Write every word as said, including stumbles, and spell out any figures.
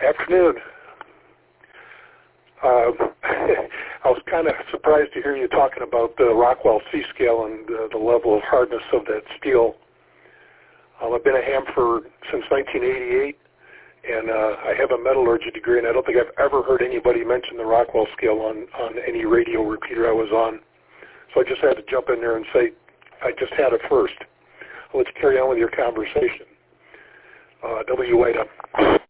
afternoon. Uh, I was kind of surprised to hear you talking about the Rockwell C-scale and uh, the level of hardness of that steel. Um, I've been a ham for since nineteen eighty-eight, and uh, I have a metallurgy degree, and I don't think I've ever heard anybody mention the Rockwell scale on, on any radio repeater I was on. So I just had to jump in there and say I just had it first. Let's carry on with your conversation. Uh, W. Wade up.